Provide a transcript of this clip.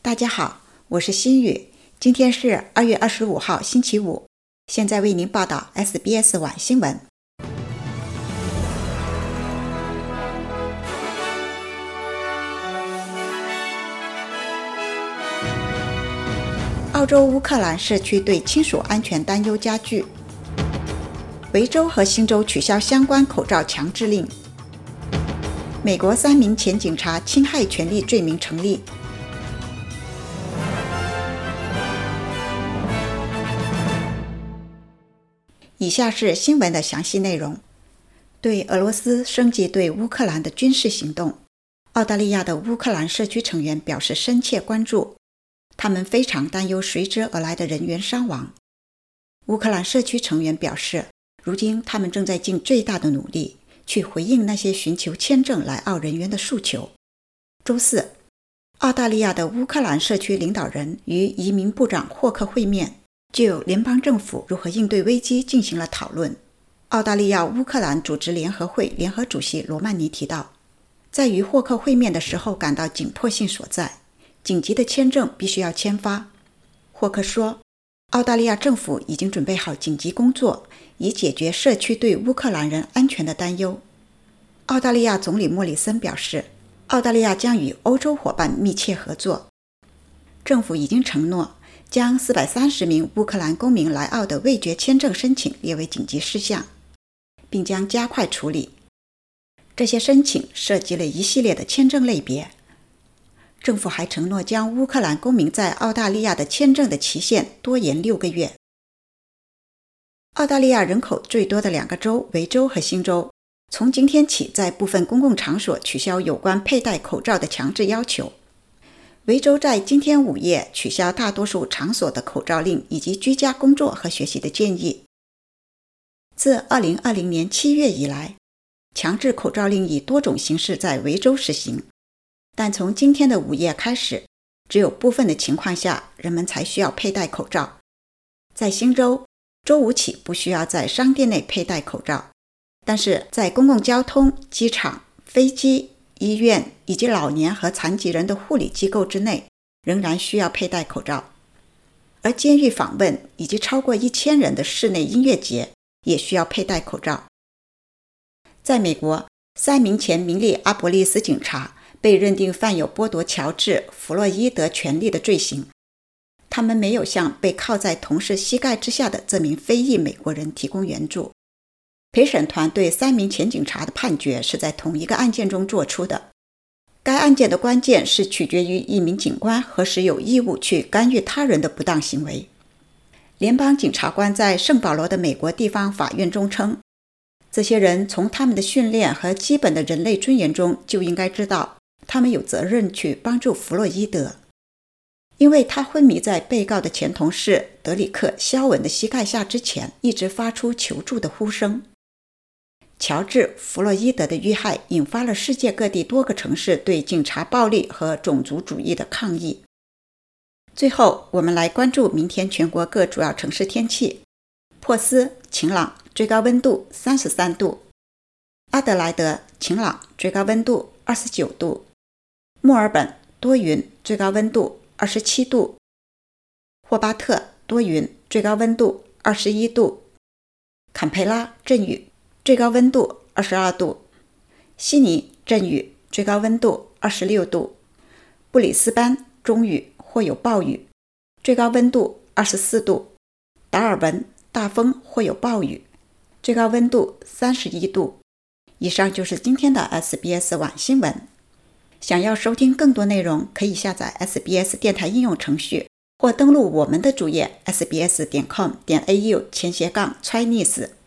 大家好，我是心雨，今天是2月25号星期五，现在为您报道 SBS 晚新闻。澳洲乌克兰社区对亲属安全担忧加剧，维州和新州取消相关口罩强制令，美国3名前警察侵害权利罪名成立。以下是新闻的详细内容。对俄罗斯升级对乌克兰的军事行动，澳大利亚的乌克兰社区成员表示深切关注，他们非常担忧随之而来的人员伤亡。乌克兰社区成员表示，如今他们正在尽最大的努力去回应那些寻求签证来澳人员的诉求。周四，澳大利亚的乌克兰社区领导人与移民部长霍克会面，就联邦政府如何应对危机进行了讨论。澳大利亚乌克兰组织联合会联合主席罗曼尼提到，在与霍克会面的时候感到紧迫性所在，紧急的签证必须要签发。霍克说，澳大利亚政府已经准备好紧急工作，以解决社区对乌克兰人安全的担忧。澳大利亚总理莫里森表示，澳大利亚将与欧洲伙伴密切合作。政府已经承诺将430名乌克兰公民来澳的未决签证申请列为紧急事项，并将加快处理。这些申请涉及了一系列的签证类别。政府还承诺将乌克兰公民在澳大利亚的签证的期限多延6个月。澳大利亚人口最多的2个州维州和新州，从今天起在部分公共场所取消有关佩戴口罩的强制要求。维州在今天午夜取消大多数场所的口罩令以及居家工作和学习的建议。自2020年7月以来，强制口罩令以多种形式在维州实行，但从今天的午夜开始，只有部分的情况下人们才需要佩戴口罩。在新州，周五起不需要在商店内佩戴口罩，但是在公共交通、机场、飞机、医院以及老年和残疾人的护理机构之内仍然需要佩戴口罩。而监狱访问以及超过1000人的室内音乐节也需要佩戴口罩。在美国，3名前明尼阿波利斯警察被认定犯有剥夺乔治·弗洛伊德权利的罪行，他们没有向被铐在同事膝盖之下的这名非裔美国人提供援助。陪审团对3名前警察的判决是在同一个案件中做出的。该案件的关键是取决于一名警官何时有义务去干预他人的不当行为。联邦检察官在圣保罗的美国地方法院中称，这些人从他们的训练和基本的人类尊严中就应该知道，他们有责任去帮助弗洛伊德，因为他昏迷在被告的前同事德里克·肖文的膝盖下之前一直发出求助的呼声。乔治·弗洛伊德的遇害引发了世界各地多个城市对警察暴力和种族主义的抗议。最后，我们来关注明天全国各主要城市天气。珀斯晴朗，最高温度33度；阿德莱德晴朗，最高温度29度；墨尔本多云，最高温度27度；霍巴特多云，最高温度21度；坎培拉阵雨，最高温度22度；悉尼阵雨，最高温度26度；布里斯班中雨或有暴雨，最高温度24度；达尔文大风或有暴雨，最高温度31度。以上就是今天的 SBS 晚新闻。想要收听更多内容，可以下载 SBS 电台应用程序，或登录我们的主页 sbs.com.au/Chinese。